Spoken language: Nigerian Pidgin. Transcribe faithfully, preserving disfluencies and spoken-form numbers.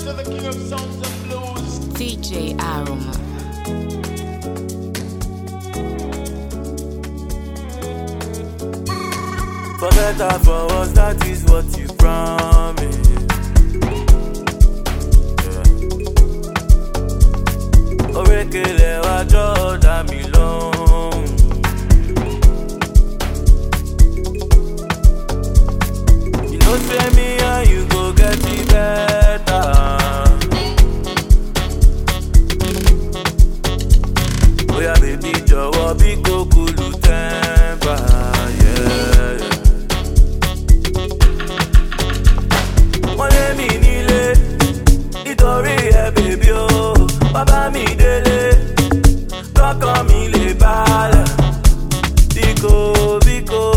to the king of sounds and blues, D J Aroma. For better, for us, that is what you promised. Yeah. Orekele wajo da mi lohun. You know say me and you go get it better. Oh yeah, baby, jọ̀wọ́ bí kò kúlù temper, yeah, yeah. Wọ́n lé mi nílé nítorí ẹ bèbí o, bàbá mi délé lọ́kàn mi lè balẹ̀. Bíkò bíkò